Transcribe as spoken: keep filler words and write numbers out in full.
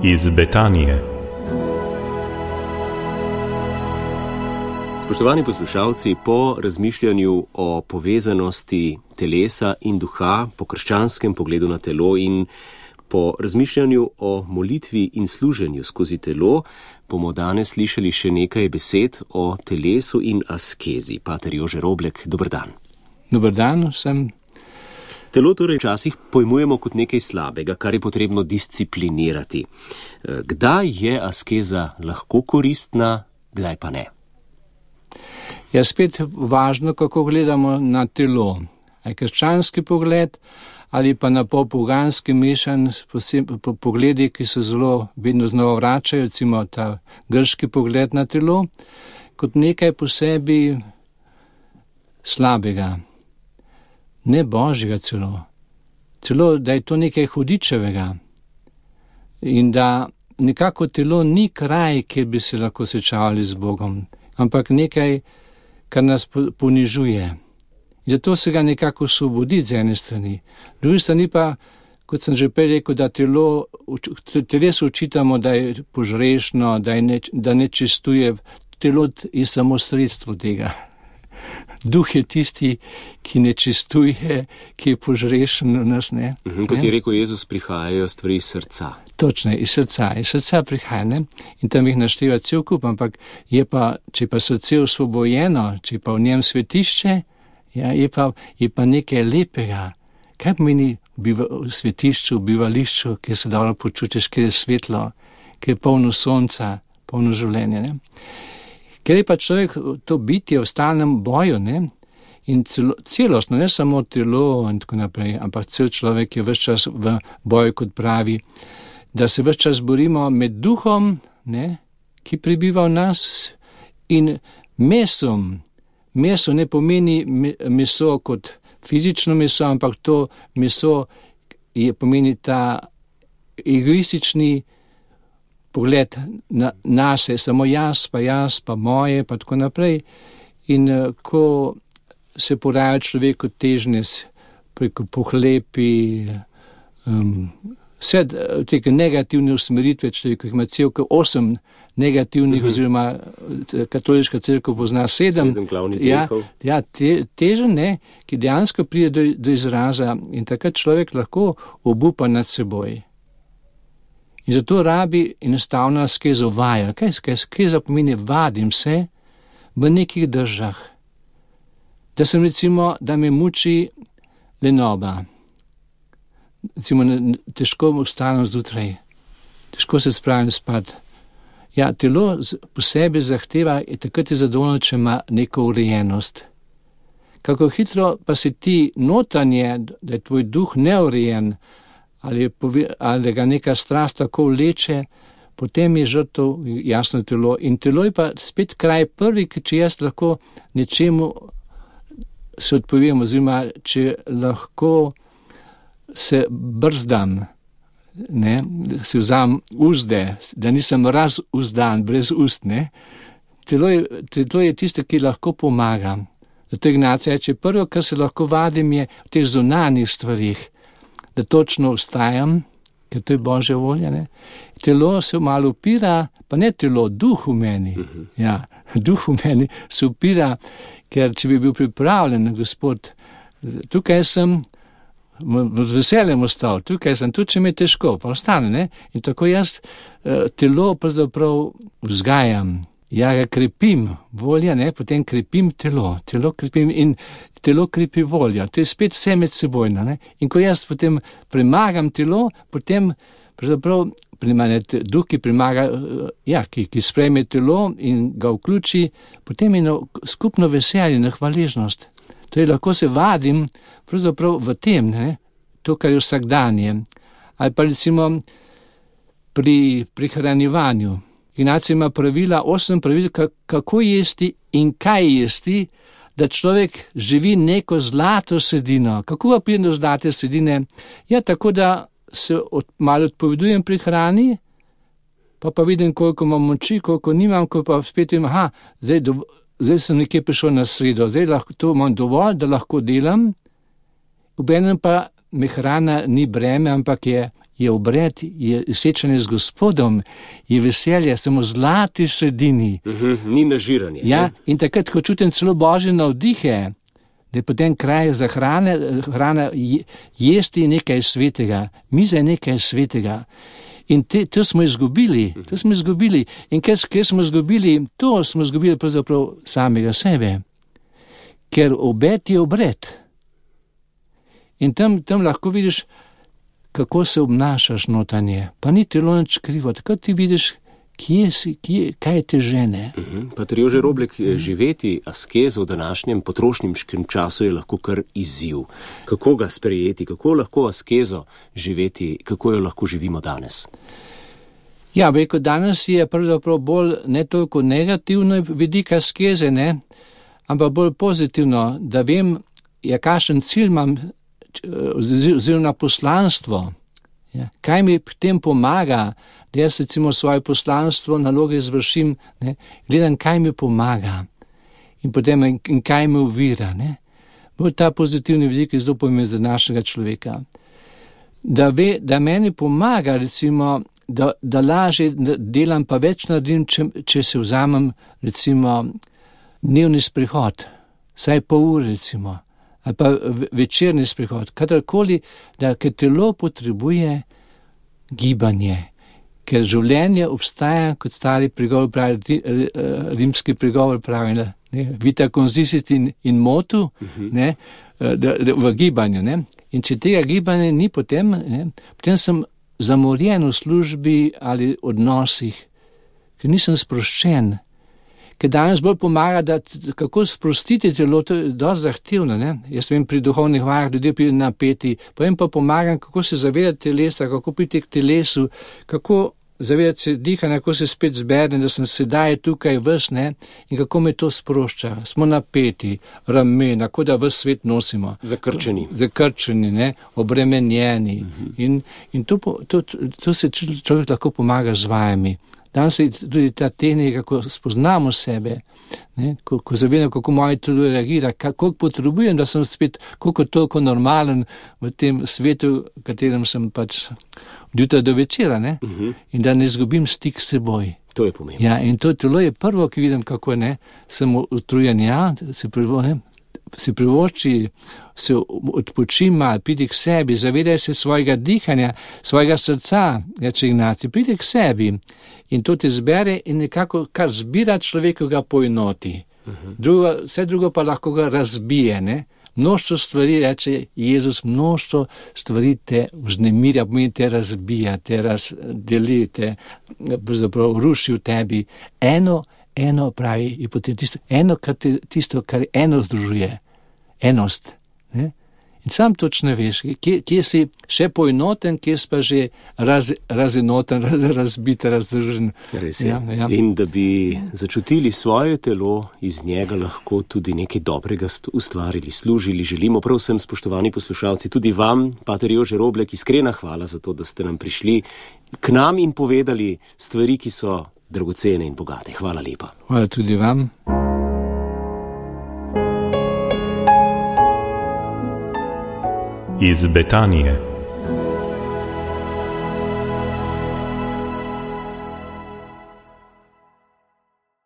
iz Betanije. Spoštovani poslušalci, po razmišljanju o povezanosti telesa in duha, po krščanskem pogledu na telo in po razmišljanju o molitvi in služenju skozi telo, bomo danes slišali še nekaj besed o telesu in askezi. Pater Jože Roblek, dober dan. Dober dan vsem. Telo torej včasih pojmujemo kot nekaj slabega, kar je potrebno disciplinirati. Kdaj je askeza lahko koristna, kdaj pa ne? Je spet važno, kako gledamo na telo. Je krščanski pogled ali pa na popoganski mešan po pogledi, ki se zelo vedno znova vračajo, recimo ta grški pogled na telo, kot nekaj po sebi slabega, ne božjega celo. Celo, da je to nekaj hudičevega in da nekako telo ni kraj, kjer bi se lahko srečavali z Bogom, ampak nekaj, kar nas ponižuje. Zato se ga nekako osvoboditi z ene strani. Drugi strani pa, kot sem že prej rekel, da telo, telesu učitamo, da je požrešno, da, je ne, da ne čistuje. Telo je samo sredstvo tega. Duh je tisti, ki ne čistuje, ki je požrešen v nas, ne? Mhm, kot je rekel Jezus, prihajajo stvari iz srca. Točno, iz srca. Iz srca prihaja, ne? In tam jih našteva cel kup, ampak je pa, če pa srce osvobojeno, če pa v njem svetišče, ja, je pa, je pa nekaj lepega. Kaj pomeni biva, v svetišču, v bivališču, kjer se dobro počutiš, kjer je svetlo, kjer je polno sonca, polno življenja, ne? Ker je pa človek to bitje v stalnem boju, ne? In celo, celostno, ne samo telo in tako naprej, ampak cel človek je ves čas v boju, kot pravi, da se ves čas borimo med duhom, ne? Ki prebiva v nas, in mesom. Meso ne pomeni meso kot fizično meso, ampak to meso je, pomeni ta egoistični pogled na nase, samo jaz, pa jaz, pa moje, pa tako naprej. In ko se poraja človeku težnje preko pohlepi, um, vse te negativne usmeritve človeku, ima celko osem negativnih, uh-huh. oziroma katoliška cerkev pozna sedem. Sedem glavnih ja, grehov. ja, te, težen, ne, ki dejansko pride do, do izraza in takrat človek lahko obupa nad seboj. In zato rabi enostavno askezo vaja. Kaj je askeza pomeni? Vadim se v nekih držah. Da sem recimo, da me muči lenoba. Recimo, težko vstanem zjutraj. Težko se spravim spat. Ja, telo po sebi zahteva, je takrat je zadovoljno, če ima neko urejenost. Kako hitro pa se ti notranje, da je tvoj duh neurejen, ali, je, ali ga neka strast tako vleče, potem je žrtev jasno telo. In telo je pa spet kraj prvi, če jaz lahko nečemu se odpovem, oziroma če lahko se brzdam, ne, se vzam uzde, da nisem razuzdan, brez ust, ne. Telo je, telo je tisto, ki lahko pomaga. Zato Ignacija reče, prvo, kar se lahko vadim, je v teh zunanjih stvarih, da točno vstajam, ker to je Božja volja, ne. Telo se malo upira, pa ne telo, duh v meni. Uh-huh. Ja, duh v meni se upira, ker če bi bil pripravljen, Gospod, tukaj sem, z veseljem ostal, tukaj sem, tudi če mi je težko, pa ostane, ne. In tako jaz telo pravzaprav vzgajam, ja ga krepim, volja, ne, potem krepim telo, telo krepim in telo krepi volja, to je spet vse med sebojno, ne. In ko jaz potem premagam telo, potem pravzaprav premagam duh, ki premaga, ja, ki, ki sprejme telo in ga vključi, potem je skupno veselje, hvaležnost. Torej, lahko se vadim pravzaprav v tem, ne, to, kar je vsakdanje. Ali pa recimo pri prihranjevanju. Ignacija ima pravila, osem pravil, kako jesti in kaj jesti, da človek živi neko zlato sredino. Kako pa pride do zlate sredine? Ja, tako da se od, malo odpovedujem pri hrani, pa pa vidim, koliko imam moči, koliko nimam, ko pa spet vem, aha, zdaj, do, zdaj sem nekje prišel na sredo, zdaj lahko to imam dovolj, da lahko delam, obenem pa me hrana ni breme, ampak je, je obred, je srečanje z Gospodom, je veselje, samo zlati sredini. Uh-huh, ni nažiranje. Ja, ne? in takrat, ko čutim celo božje navdihe, da je potem kraj za hrane, hrana jesti nekaj svetega, miza je nekaj svetega. In te, to smo izgubili, to smo izgubili. In ker, ker smo izgubili, to smo izgubili pravzaprav samega sebe. Ker obed je obred. In tam, tam lahko vidiš, kako se obnašaš notranje. Pa ni telo nič krivo, tako ti vidiš, kje si, kje, kaj te žene. Uh-huh. Pater Jože Roblek, uh-huh. živeti askezo v današnjem potrošniškem času je lahko kar izziv. Kako ga sprejeti, kako lahko askezo živeti, kako jo lahko živimo danes? Ja, rekel, danes je pravzaprav bolj ne toliko negativno vidik askeze, ne, ampak bolj pozitivno, da vem, ja, kakšen cilj imam, oziroma poslanstvo, ja, kaj mi pri tem pomaga, da jaz recimo svoje poslanstvo, naloge izvršim, ne, gledam, kaj mi pomaga in potem in kaj me ovira. Ne. Bolj ta pozitivni vidik je zelo pomemben za našega človeka. Da, ve, da meni pomaga, recimo, da, da lažje delam, pa več naredim, če, če se vzamem, recimo, dnevni sprehod, saj pol ure, recimo, ali pa večerni sprehod, kadarkoli, da ker telo potrebuje gibanje, ker življenje obstaja, kot stari pregovor pravi, rimski pregovor pravi, ne, vita consistit in, in motu, uh-huh. ne, da, da, v gibanju. Ne. In če tega gibanja ni potem, ne, potem sem zamorjen v službi ali odnosih, ker nisem sproščen. Ker danes bolj pomaga, da kako sprostiti telo, to je dosti zahtevno. Ne? Jaz vem, pri duhovnih vajah ljudje pride napeti, potem pa pomagam, kako se zavedati telesa, kako priti k telesu, kako zavedati se dihanja, kako se spet zberem, da sem sedaj tukaj ves, ne, in kako me to sprošča. Smo napeti, ramena, kot da ves svet nosimo. Zakrčeni. Zakrčeni, ne, obremenjeni. Uh-huh. In, in to, to, to, to se človek lahko pomaga z vajami. Danes je tudi ta tehnika, kako spoznamo sebe, ne, ko, ko zavedam, kako moje telo reagira, kako potrebujem, da sem spet koliko toliko normalen v tem svetu, v katerem sem pač od jutra do večera, ne, uh-huh. in da ne izgubim stik s seboj. To je pomembno. Ja, in to telo je prvo, ki vidim, kako ne, sem utrujen, ja, se prvo, ne, si privošči, se odpočim malo, pridi k sebi, zavedaj se svojega dihanja, svojega srca, reče Ignacij, pridi k sebi in to te zbere in nekako, kar zbira človeka, ga poenoti. Uh-huh. Drugo, vse drugo pa lahko ga razbije, ne? Mnoštvo stvari, reče Jezus, mnoštvo stvari te vznemirja, pomeni te razbija, te razdeli, te ruši v tebi. Eno Eno pravi, je potem tisto, eno, kar te, tisto, kar eno združuje, enost. Ne? In sam točno veš, kje, kje si še poenoten, kje si pa že raz, razenoten, raz, razbit, razdružen. Res je. Ja, ja. In da bi začutili svoje telo, iz njega lahko tudi nekaj dobrega ustvarili, služili. Želimo prav vsem, spoštovani poslušalci, tudi vam, pater Jože Roblek, iskrena hvala za to, da ste nam prišli k nam in povedali stvari, ki so dragocene in bogate. Hvala lepa. Hvala tudi vam. Iz Betanije.